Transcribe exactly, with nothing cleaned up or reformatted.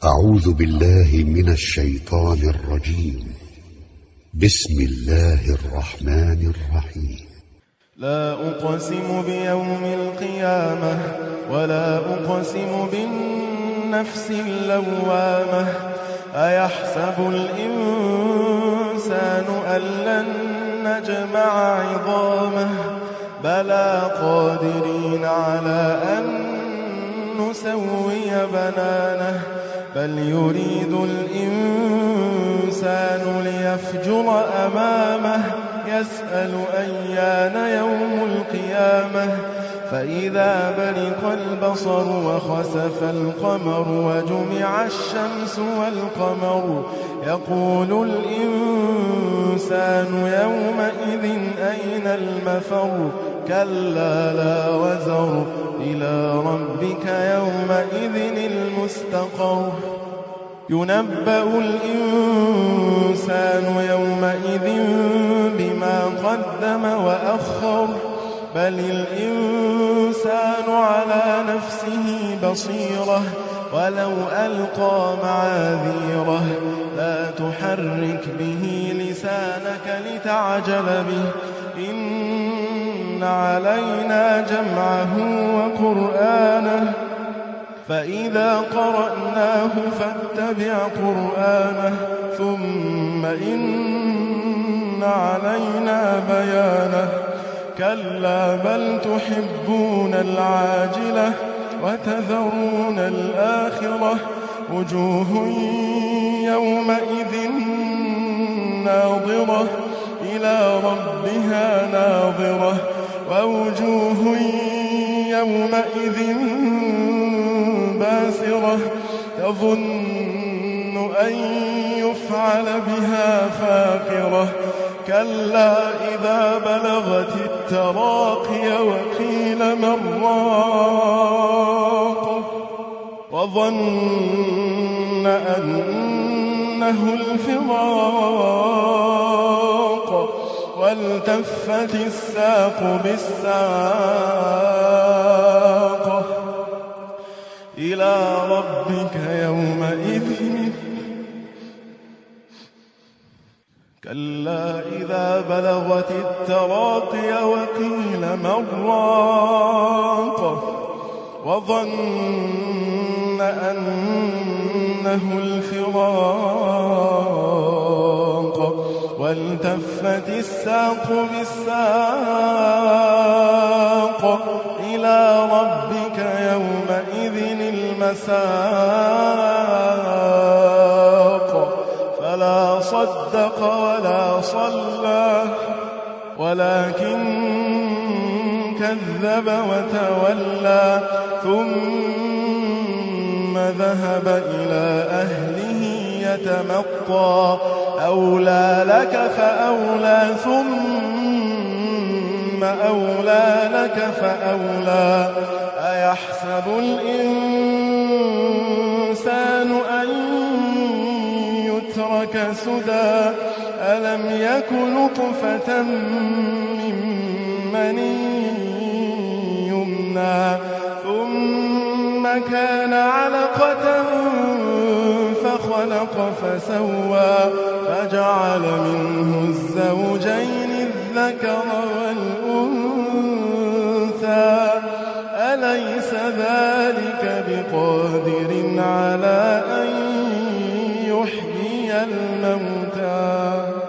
أعوذ بالله من الشيطان الرجيم. بسم الله الرحمن الرحيم. لا أقسم بيوم القيامة ولا أقسم بالنفس اللوامة أيحسب الإنسان أن لن نجمع عظامه بلى قادرين على أن نسوي بنانه بل يريد الإنسان ليفجر أمامه يسأل أيان يوم القيامة فإذا برق البصر وخسف القمر وجمع الشمس والقمر يقول الإنسان يومئذ أين المفر كلا لا وزر إلى ربك يومئذ المستقر ينبأ الإنسان يومئذ بما قدم وأخر بل الإنسان على نفسه بصيرة ولو ألقى معاذيره لا تحرك به لسانك لتعجل به إن علينا جمعه وقرآنه فإذا قرأناه فاتبع قرآنه ثم إن علينا بيانه كلا بل تحبون العاجلة وتذرون الآخرة وجوه يومئذ ناظرة إلى ربها ناظرة ووجوه يومئذ باسرة تظن أن يفعل بها فاقرة كلا إذا بلغت التراقي وقيل من راق وظن أنه الفراق والتفت الساق بالساق إلى ربك يومئذ كلا إذا بلغت التراقي وقيل من راق وظن أنه الفراق والتفت الساق بالساق إلى ربك يومئذ المساق فلا صدق ولا صلى ولكن كذب وتولى ثم ذهب إلى أهله يتمطى أولى لك فأولى ثم أولى لك فأولى أيحسب الإنسان أن يترك سدى ألم يك نطفة من مني يمنى ثم كان علقة فخلق فسوى فجعل منه الزوجين الذكر والأنثى أليس ذلك بقادر على أن يحيي الموتى